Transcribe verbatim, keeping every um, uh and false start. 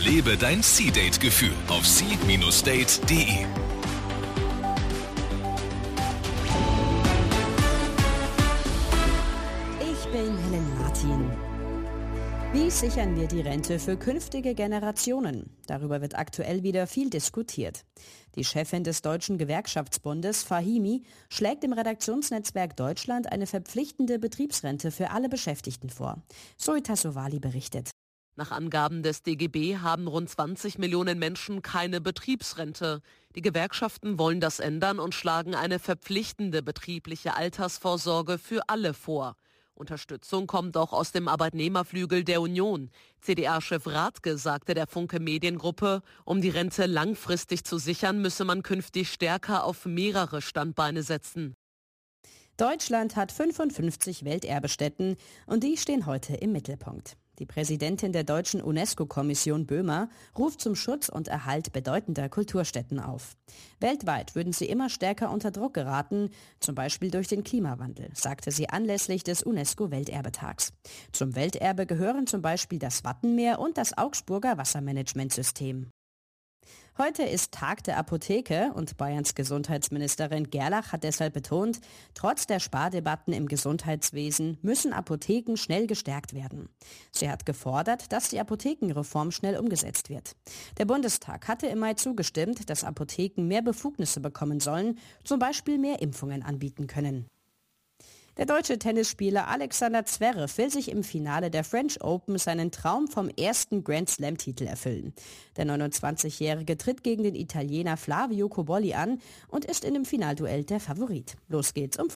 Erlebe dein Sea-Date-Gefühl auf sea Date punkt de. Ich bin Helen Martin. Wie sichern wir die Rente für künftige Generationen? Darüber wird aktuell wieder viel diskutiert. Die Chefin des Deutschen Gewerkschaftsbundes, Fahimi, schlägt im Redaktionsnetzwerk Deutschland eine verpflichtende Betriebsrente für alle Beschäftigten vor. Zoe Tassovali berichtet. Nach Angaben des D G B haben rund zwanzig Millionen Menschen keine Betriebsrente. Die Gewerkschaften wollen das ändern und schlagen eine verpflichtende betriebliche Altersvorsorge für alle vor. Unterstützung kommt auch aus dem Arbeitnehmerflügel der Union. C D A-Chef Rathke sagte der Funke Mediengruppe, um die Rente langfristig zu sichern, müsse man künftig stärker auf mehrere Standbeine setzen. Deutschland hat fünfundfünfzig Welterbestätten und die stehen heute im Mittelpunkt. Die Präsidentin der deutschen UNESCO-Kommission Böhmer ruft zum Schutz und Erhalt bedeutender Kulturstätten auf. Weltweit würden sie immer stärker unter Druck geraten, zum Beispiel durch den Klimawandel, sagte sie anlässlich des UNESCO-Welterbetags. Zum Welterbe gehören zum Beispiel das Wattenmeer und das Augsburger Wassermanagementsystem. Heute ist Tag der Apotheke und Bayerns Gesundheitsministerin Gerlach hat deshalb betont, trotz der Spardebatten im Gesundheitswesen müssen Apotheken schnell gestärkt werden. Sie hat gefordert, dass die Apothekenreform schnell umgesetzt wird. Der Bundestag hatte im Mai zugestimmt, dass Apotheken mehr Befugnisse bekommen sollen, zum Beispiel mehr Impfungen anbieten können. Der deutsche Tennisspieler Alexander Zverev will sich im Finale der French Open seinen Traum vom ersten Grand-Slam-Titel erfüllen. Der neunundzwanzigjährige tritt gegen den Italiener Flavio Cobolli an und ist in dem Finalduell der Favorit. Los geht's um